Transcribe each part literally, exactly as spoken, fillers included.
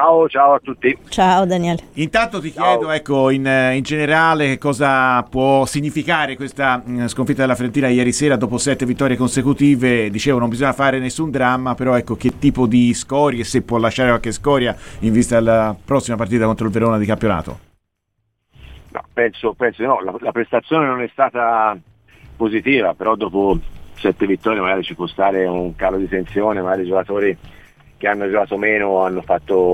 Ciao, ciao a tutti. Ciao Daniele. Intanto ti chiedo, ciao. ecco, in, in generale cosa può significare questa mh, sconfitta della Fiorentina ieri sera dopo sette vittorie consecutive. Dicevo, non bisogna fare nessun dramma, però ecco, che tipo di scorie, se può lasciare qualche scoria in vista della prossima partita contro il Verona di campionato? No, penso, penso no, la, la prestazione non è stata positiva, però dopo sette vittorie magari ci può stare un calo di tensione, magari i giocatori che hanno giocato meno hanno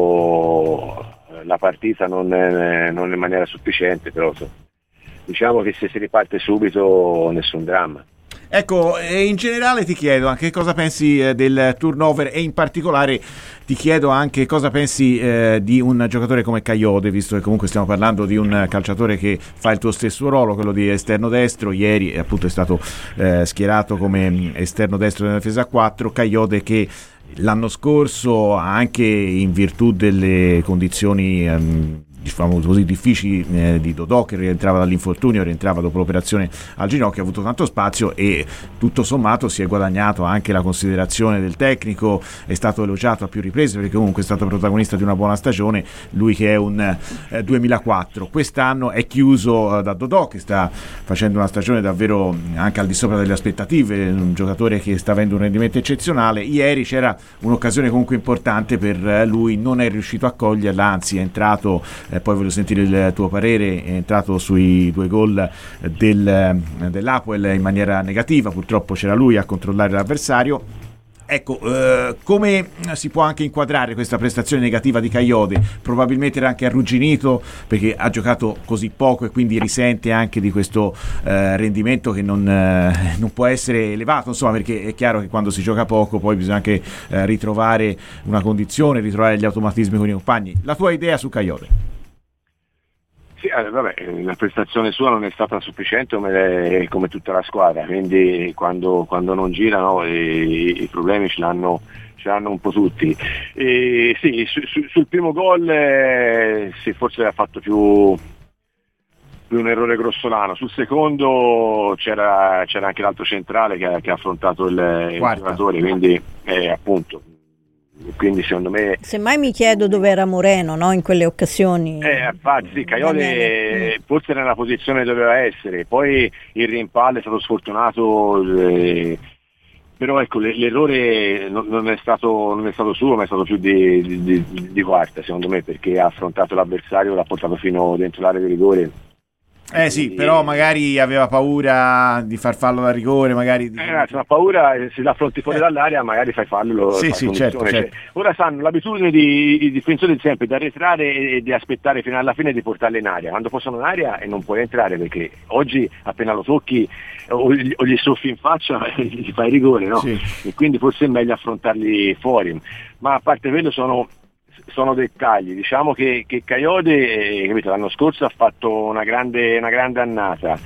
fatto la partita non, non in maniera sufficiente, però diciamo che se si riparte subito nessun dramma. Ecco, in generale ti chiedo anche cosa pensi eh, del turnover e in particolare ti chiedo anche cosa pensi eh, di un giocatore come Kayode, visto che comunque stiamo parlando di un calciatore che fa il tuo stesso ruolo, quello di esterno destro. Ieri appunto è stato eh, schierato come esterno destro nella difesa a quattro. Kayode che l'anno scorso, anche in virtù delle condizioni ehm, diciamo così difficili eh, di Dodò, che rientrava dall'infortunio, rientrava dopo l'operazione al ginocchio, ha avuto tanto spazio e tutto sommato si è guadagnato anche la considerazione del tecnico, è stato elogiato a più riprese perché comunque è stato protagonista di una buona stagione, lui che è un eh, duemilaquattro. Quest'anno è chiuso eh, da Dodò, che sta facendo una stagione davvero anche al di sopra delle aspettative, un giocatore che sta avendo un rendimento eccezionale. Ieri c'era un'occasione comunque importante per lui, non è riuscito a coglierla, anzi è entrato eh, poi voglio sentire il tuo parere, è entrato sui due gol del, dell'Apoel in maniera negativa, purtroppo c'era lui a controllare l'avversario. Ecco, eh, come si può anche inquadrare questa prestazione negativa di Kayode? Probabilmente era anche arrugginito perché ha giocato così poco e quindi risente anche di questo eh, rendimento che non, eh, non può essere elevato, insomma, perché è chiaro che quando si gioca poco poi bisogna anche eh, ritrovare una condizione, ritrovare gli automatismi con i compagni. La tua idea su Kayode? Sì, eh, vabbè, la prestazione sua non è stata sufficiente come, come tutta la squadra, quindi quando, quando non girano i, i problemi ce l'hanno, ce l'hanno un po' tutti. E, sì, su, su, sul primo gol eh, sì, forse ha fatto più, più un errore grossolano, sul secondo c'era, c'era anche l'altro centrale che, che ha affrontato il, il giocatore, quindi eh, appunto. Quindi secondo me semmai mi chiedo dove era Moreno, no? In quelle occasioni eh, infatti sì, Kayode forse era nella posizione che doveva essere, poi il rimpallo è stato sfortunato eh, però ecco l'errore non, non, è stato, non è stato suo, ma è stato più di, di, di, di quarta secondo me, perché ha affrontato l'avversario, l'ha portato fino dentro l'area di rigore. Eh sì, però magari aveva paura di far fallo da rigore, magari di... eh, ragazzi, ma paura, se l'affronti fuori eh. dall'area magari fai fallo. Sì, sì, certo, certo. Cioè, ora sanno l'abitudine di, di difensori di sempre di arretrare e di aspettare fino alla fine di portarle in aria, quando possono in aria e non puoi entrare, perché oggi appena lo tocchi o gli, o gli soffi in faccia gli fai rigore, no? Sì. E quindi forse è meglio affrontarli fuori, ma a parte quello sono sono dettagli. Diciamo che, che Kayode eh, capito, l'anno scorso ha fatto una grande, una grande annata,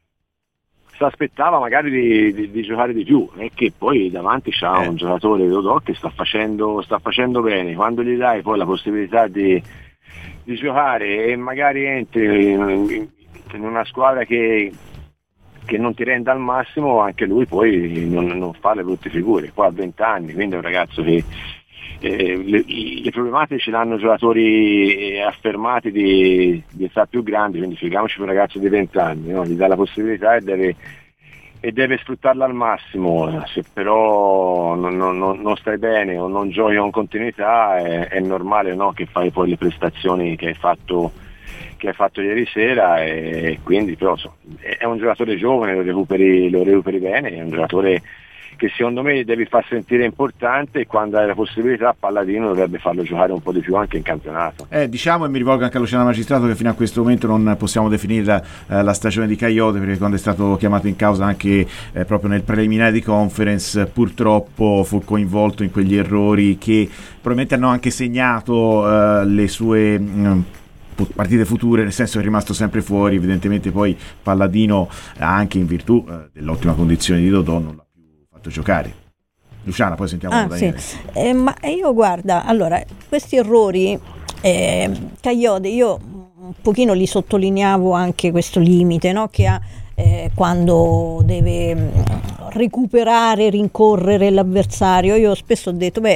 si aspettava magari di, di, di giocare di più, e che poi davanti c'ha eh. un giocatore Dodò che sta facendo, sta facendo bene, quando gli dai poi la possibilità di, di giocare e magari entri in, in una squadra che che non ti renda al massimo, anche lui poi non, non fa le brutte figure. Poi ha venti anni, quindi è un ragazzo che Eh, le, le problematiche ce l'hanno giocatori affermati di, di età più grandi, quindi figuriamoci per un ragazzo di venti anni, no? Gli dà la possibilità e deve, e deve sfruttarla al massimo. Se però non, non, non stai bene o non giochi con continuità è, è normale, no? Che fai poi le prestazioni che hai fatto che hai fatto ieri sera, e quindi però so, è un giocatore giovane, lo recuperi, lo recuperi bene, è un giocatore che secondo me devi far sentire importante, e quando hai la possibilità Palladino dovrebbe farlo giocare un po' di più anche in campionato. Eh, diciamo, e mi rivolgo anche a Luciano Magistrato, che fino a questo momento non possiamo definire eh, la stagione di Kayode, perché quando è stato chiamato in causa anche eh, proprio nel preliminare di conference purtroppo fu coinvolto in quegli errori che probabilmente hanno anche segnato eh, le sue mh, partite future, nel senso che è rimasto sempre fuori. Evidentemente poi Palladino, anche in virtù eh, dell'ottima condizione di Dodò, non l'ha giocare. Luciana, poi sentiamo ah, Daniele. Sì. Eh, ma io guarda, allora questi errori eh, Kayode, io un pochino li sottolineavo anche questo limite, no? Che ha eh, quando deve recuperare, rincorrere l'avversario. Io spesso ho detto, beh,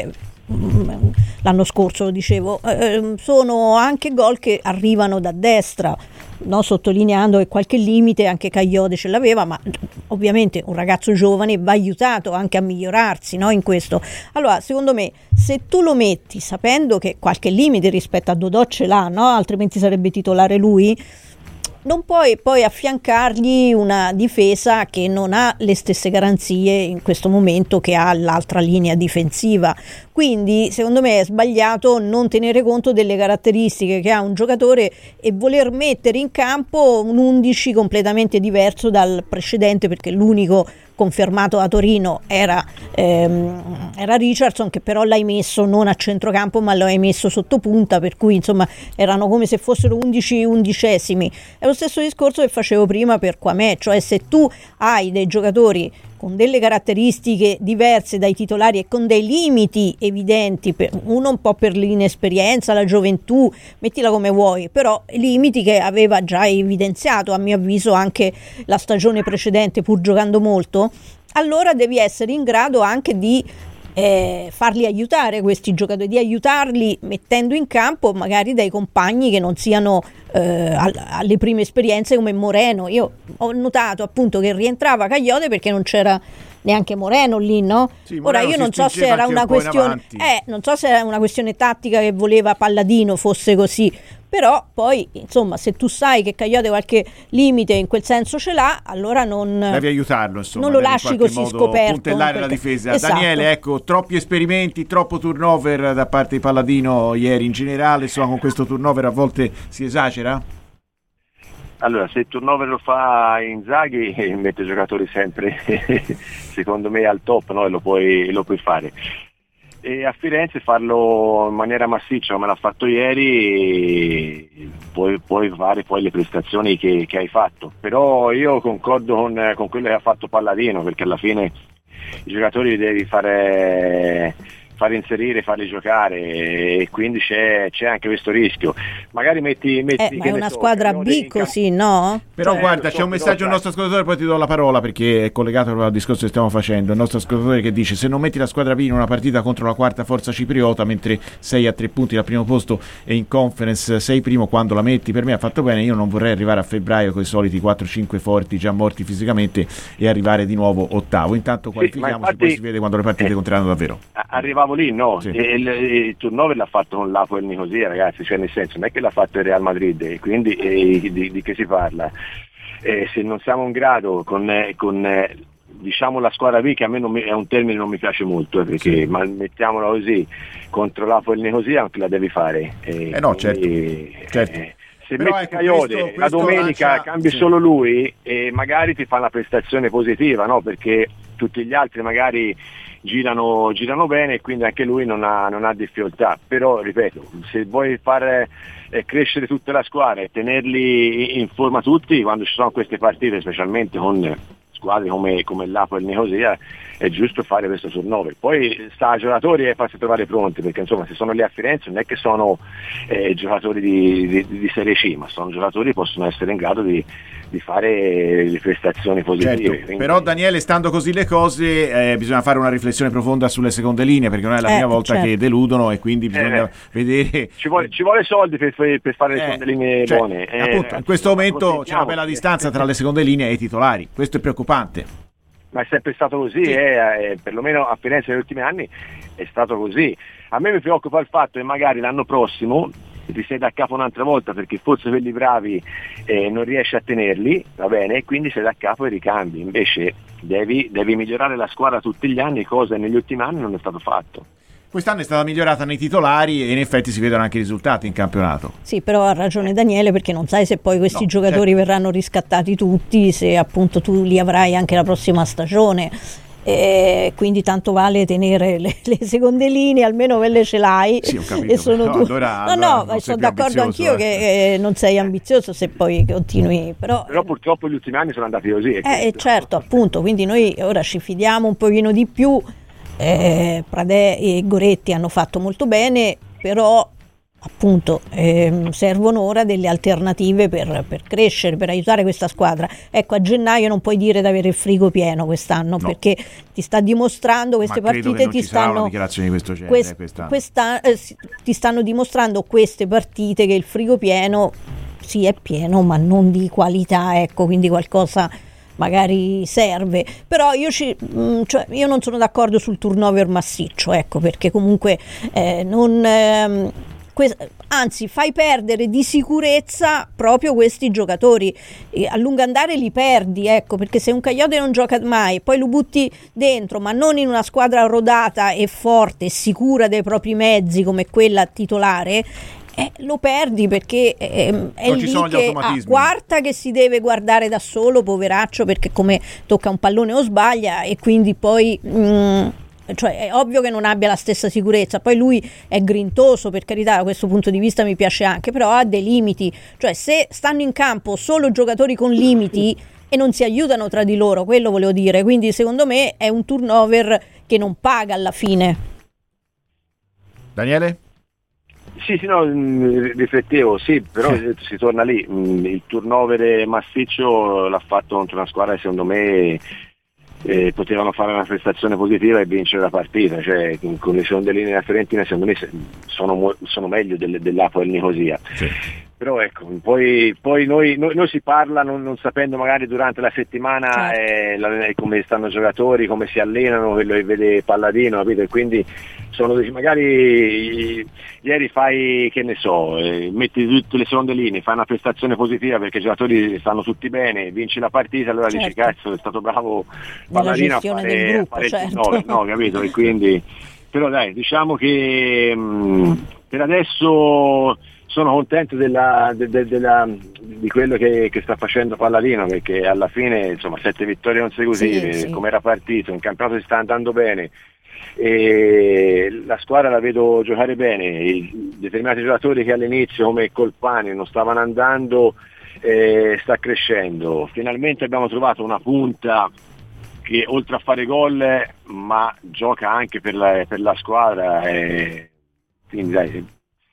l'anno scorso lo dicevo, eh, sono anche gol che arrivano da destra, no? Sottolineando che qualche limite anche Kayode ce l'aveva, ma ovviamente un ragazzo giovane va aiutato anche a migliorarsi, no? In questo. Allora, secondo me, se tu lo metti sapendo che qualche limite rispetto a Dodò ce l'ha, no? Altrimenti sarebbe titolare lui, non puoi poi affiancargli una difesa che non ha le stesse garanzie in questo momento che ha l'altra linea difensiva. Quindi secondo me è sbagliato non tenere conto delle caratteristiche che ha un giocatore e voler mettere in campo un undici completamente diverso dal precedente, perché l'unico confermato a Torino era, ehm, era Richardson, che però l'hai messo non a centrocampo ma lo hai messo sotto punta, per cui insomma erano come se fossero undici undicesimi. È lo stesso discorso che facevo prima per Quamè, cioè se tu hai dei giocatori con delle caratteristiche diverse dai titolari e con dei limiti evidenti, per, uno un po' per l'inesperienza, la gioventù, mettila come vuoi, però limiti che aveva già evidenziato a mio avviso anche la stagione precedente pur giocando molto, allora devi essere in grado anche di eh, farli aiutare questi giocatori, di aiutarli mettendo in campo magari dei compagni che non siano eh, alle prime esperienze come Moreno. Io ho notato appunto che rientrava Kayode perché non c'era neanche Moreno lì, no? Sì, ora io non so se era una un questione eh, non so se era una questione tattica che voleva Palladino fosse così, però poi insomma se tu sai che Kayode qualche limite in quel senso ce l'ha, allora non devi aiutarlo, insomma, non lo lasci così modo scoperto, puntellare la difesa. Esatto. Daniele, ecco, troppi esperimenti, troppo turnover da parte di Palladino ieri in generale, insomma con questo turnover a volte si esagera? Allora, se il turnover lo fa Inzaghi mette giocatori sempre secondo me al top, no? E lo puoi, lo puoi fare. E a Firenze farlo in maniera massiccia come l'ha fatto ieri, puoi, puoi fare poi le prestazioni che, che hai fatto. Però io concordo con, con quello che ha fatto Palladino, perché alla fine i giocatori li devi fare, fare inserire, farli giocare, e quindi c'è, c'è anche questo rischio. Magari metti, metti eh, che ma è una so, squadra B così, no? Però eh, guarda, so, c'è un messaggio al nostro ascoltatore, poi ti do la parola perché è collegato proprio al discorso che stiamo facendo. Il nostro ascoltatore che dice: se non metti la squadra B in una partita contro la quarta forza cipriota, mentre sei a tre punti dal primo posto e in conference sei primo, quando la metti? Per me ha fatto bene, io non vorrei arrivare a febbraio con i soliti quattro cinque forti già morti fisicamente e arrivare di nuovo ottavo. Intanto qualifichiamoci, sì, infatti, poi si vede quando le partite eh, conteranno davvero. Arrivavo lì, no? Sì. E il, il turnover l'ha fatto con l'Apo e il Nicosia, ragazzi, cioè nel senso non è che l'ha fatto il Real Madrid, e quindi e, di, di che si parla? E se non siamo in grado con, con diciamo la squadra B, che a me non mi, è un termine che non mi piace molto, eh, perché sì, ma mettiamola così, contro l'Apo e il Nicosia anche la devi fare. E eh no, quindi, certo, certo. Eh, se però metti ecco, Kayode questo, la questo domenica lancia, cambi sì, solo lui e magari ti fa una prestazione positiva, no? Perché tutti gli altri magari girano, girano bene e quindi anche lui non ha, non ha difficoltà. Però ripeto, se vuoi fare eh, crescere tutta la squadra e tenerli in forma tutti, quando ci sono queste partite, specialmente con squadre come, come l'Apo e il Nicosia, è giusto fare questo turnover. Poi sta ai giocatori e farsi trovare pronti, perché insomma se sono lì a Firenze non è che sono eh, giocatori di, di, di Serie C, ma sono giocatori che possono essere in grado di, di fare le prestazioni positive. Certo, quindi... Però Daniele, stando così le cose, eh, bisogna fare una riflessione profonda sulle seconde linee, perché non è la prima eh, volta certo. che deludono, e quindi bisogna eh, vedere... Ci vuole, ci vuole soldi per, per fare le eh, seconde linee cioè, buone. Eh, appunto, in questo momento c'è una bella distanza tra le seconde linee e i titolari, questo è preoccupante. Ma è sempre stato così, sì. eh, eh, perlomeno a Firenze negli ultimi anni è stato così. A me mi preoccupa il fatto che magari l'anno prossimo ti sei da capo un'altra volta, perché forse quelli bravi eh, non riesci a tenerli, va bene, e quindi sei da capo e ricambi. Invece devi, devi migliorare la squadra tutti gli anni, cosa negli ultimi anni non è stato fatto. Quest'anno è stata migliorata nei titolari e in effetti si vedono anche i risultati in campionato. Sì, però ha ragione Daniele, perché non sai se poi questi no, giocatori certo. verranno riscattati tutti, se appunto tu li avrai anche la prossima stagione. E quindi tanto vale tenere le, le seconde linee, almeno quelle ce l'hai. Sì, ho capito. E sono no, tu. allora, no, allora no, ma sono d'accordo anch'io eh. che eh, non sei ambizioso se poi continui. Però, però purtroppo gli ultimi anni sono andati così. Eh, certo, appunto, quindi noi ora ci fidiamo un pochino di più. Eh, Pradè e Goretti hanno fatto molto bene, però appunto ehm, servono ora delle alternative per, per crescere, per aiutare questa squadra. Ecco, a gennaio non puoi dire di avere il frigo pieno quest'anno, no, perché ti sta dimostrando queste Ma credo partite che non ti ci sarà stanno una dichiarazione di questo genere quest, quest'anno. questa, eh, ti stanno dimostrando queste partite che il frigo pieno sì è pieno, ma non di qualità, ecco, quindi qualcosa magari serve. Però io, ci, mh, cioè, io non sono d'accordo sul turnover massiccio, ecco, perché comunque eh, non ehm, que- anzi fai perdere di sicurezza proprio questi giocatori, e a lungo andare li perdi, ecco, perché se un Cagliode non gioca mai, poi lo butti dentro, ma non in una squadra rodata e forte e sicura dei propri mezzi come quella titolare, Eh, lo perdi, perché eh, è Non ci lì sono gli che a automatismi. quarta che si deve guardare da solo, poveraccio, perché come tocca un pallone o sbaglia, e quindi poi mh, cioè è ovvio che non abbia la stessa sicurezza. Poi lui è grintoso, per carità, da questo punto di vista mi piace anche, però ha dei limiti, cioè se stanno in campo solo giocatori con limiti e non si aiutano tra di loro, quello volevo dire, quindi secondo me è un turnover che non paga alla fine. Daniele? Sì, sì, no, mh, riflettevo, sì, però sì, si torna lì, mh, il turnover massiccio l'ha fatto contro una squadra che secondo me eh, potevano fare una prestazione positiva e vincere la partita, cioè con le seconde linee della Fiorentina secondo me sono, sono meglio del, dell'Apo e del Nicosia. Sì. Però ecco, poi, poi noi, noi, noi si parla non, non sapendo magari durante la settimana eh, la, come stanno i giocatori, come si allenano, quello che vede Palladino, capito? E quindi sono magari ieri fai, che ne so, eh, metti tutte le seconde linee, fai una prestazione positiva perché i giocatori stanno tutti bene, vinci la partita, allora certo, dici cazzo è stato bravo Palladino a fare, gruppo, a fare certo. il nove, no, capito? E quindi, però dai, diciamo che mh, per adesso sono contento della, de, de, della, di quello che, che sta facendo Palladino, perché alla fine insomma sette vittorie consecutive, sì, sì. Come era partito, in campionato si sta andando bene e la squadra la vedo giocare bene, i determinati giocatori che all'inizio come Colpani non stavano andando eh, sta crescendo, finalmente abbiamo trovato una punta che oltre a fare gol ma gioca anche per la, per la squadra e quindi dai,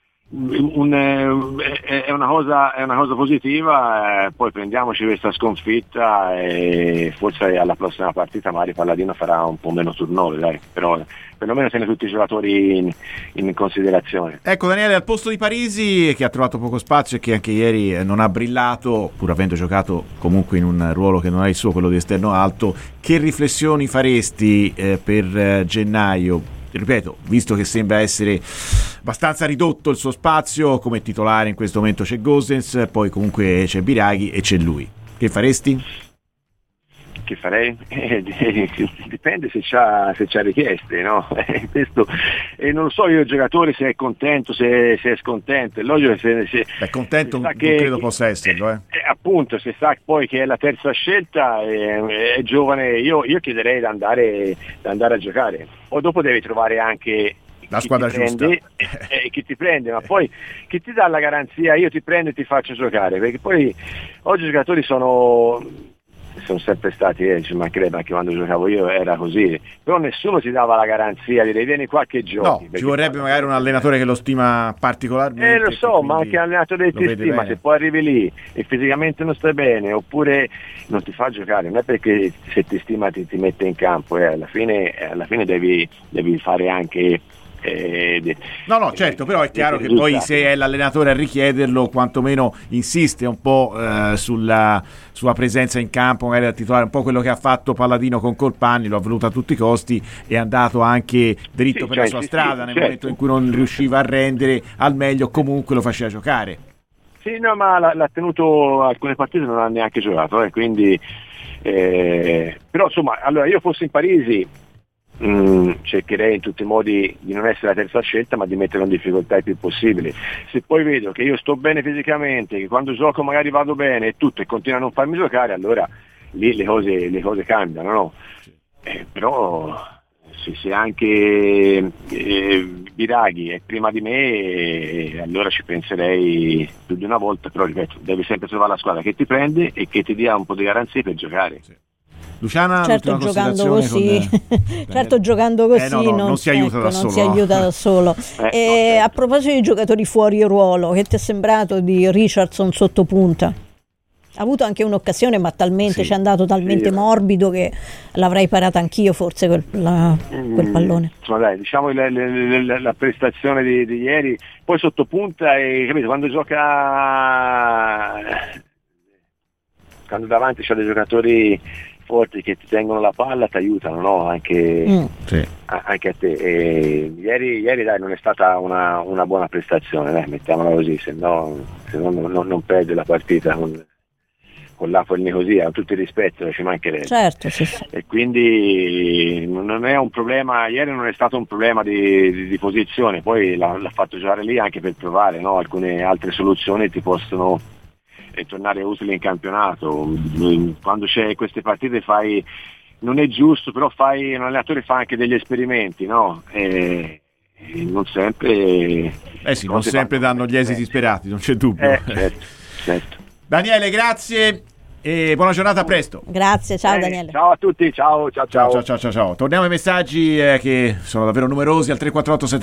Un, è, una cosa, è una cosa positiva, eh, poi prendiamoci questa sconfitta e forse alla prossima partita magari Palladino farà un po' meno turnover, dai, però perlomeno tiene tutti i giocatori in, in considerazione. Ecco Daniele, al posto di Parisi che ha trovato poco spazio e che anche ieri non ha brillato, pur avendo giocato comunque in un ruolo che non è il suo, quello di esterno alto, che riflessioni faresti eh, per eh, gennaio? Ripeto, visto che sembra essere abbastanza ridotto il suo spazio, come titolare in questo momento c'è Gosens, poi comunque c'è Biraghi e c'è lui. Che faresti? Che farei? Eh, dipende se c'ha, se c'ha richieste, no? Eh, questo, eh, non lo so io il giocatore se è contento, se, se è scontento, è logico se, se è contento, non che, credo possa esserlo. Eh. Eh, appunto, se sa poi che è la terza scelta, eh, è giovane, io, io chiederei di andare, di andare a giocare. Poi dopo devi trovare anche la squadra ti giusta prende, e, e chi ti prende, ma poi chi ti dà la garanzia io ti prendo e ti faccio giocare, perché poi oggi i giocatori sono sono sempre stati, eh, ci mancherebbe, anche quando giocavo io era così, però nessuno ti dava la garanzia di vieni qua che giochi. No, ci vorrebbe magari un allenatore che lo stima particolarmente. Eh lo so, ma anche l'allenatore che ti stima, se poi arrivi lì e fisicamente non stai bene oppure non ti fa giocare, non è perché se ti stima ti, ti mette in campo, eh, alla fine, eh, alla fine devi, devi fare anche Eh, de, no no certo, però è chiaro che poi se è l'allenatore a richiederlo quantomeno insiste un po' eh, sulla sua presenza in campo, magari a titolare, un po' quello che ha fatto Palladino con Colpani, lo ha voluto a tutti i costi, è andato anche dritto sì, per cioè, la sua sì, strada sì, nel certo. momento in cui non riusciva a rendere al meglio, comunque lo faceva giocare. Sì, no, ma l'ha, l'ha tenuto alcune partite, non ha neanche giocato, eh, quindi eh, però insomma, allora io fossi in Parisi Mm, cercherei in tutti i modi di non essere la terza scelta, ma di metterlo in difficoltà il più possibile. Se poi vedo che io sto bene fisicamente, che quando gioco magari vado bene e tutto e continua a non farmi giocare, allora lì le cose, le cose cambiano, no? Eh, però se, se anche eh, Biraghi è prima di me, eh, allora ci penserei più di una volta, però ripeto, devi sempre trovare la squadra che ti prende e che ti dia un po' di garanzie per giocare. Sì. Luciana, certo giocando così, con... certo giocando così eh, no, no, non, non si aiuta ecco, da non solo. Si aiuta da solo. eh, E no, a proposito di giocatori fuori ruolo, che ti è sembrato di Richardson sotto punta? Ha avuto anche un'occasione, ma talmente sì. ci è andato talmente sì, morbido che l'avrei parata anch'io forse quel, la, quel pallone. Mm, insomma dai, diciamo le, le, le, la prestazione di, di ieri, poi sotto punta e capito, quando gioca quando davanti c'è dei giocatori forti che ti tengono la palla, ti aiutano, no? Anche, mm. sì. a, anche a te. E ieri, ieri dai, non è stata una, una buona prestazione, dai, mettiamola così, se no, se no non, non perde la partita con, con l'Apoli così, a tutto il rispetto, ci mancherebbe. Certo, sì, sì. E quindi non è un problema, ieri non è stato un problema di, di, di posizione, poi l'ha, l'ha fatto giocare lì anche per provare, no? Alcune altre soluzioni ti possono eh, tornare utili in campionato. Quando c'è queste partite fai, non è giusto, però fai, un allenatore fa anche degli esperimenti, no? E, e non sempre eh sì, non sempre danno gli esiti sperati, non c'è dubbio. Eh, certo, certo. Daniele, grazie e buona giornata, a presto. Grazie, ciao eh, Daniele. Ciao a tutti, ciao ciao ciao. Ciao ciao ciao ciao. Torniamo ai messaggi eh, che sono davvero numerosi al tre quattro otto sette